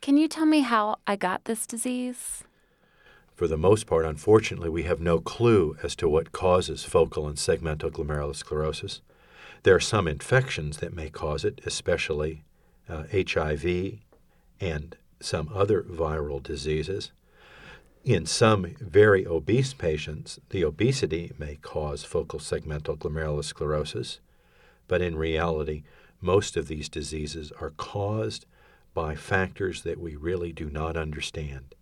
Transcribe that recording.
Can you tell me how I got this disease? For the most part, unfortunately, we have no clue as to what causes focal and segmental glomerulosclerosis. There are some infections that may cause it, especially HIV and some other viral diseases. In some very obese patients, the obesity may cause focal segmental glomerulosclerosis, but in reality, most of these diseases are caused by factors that we really do not understand.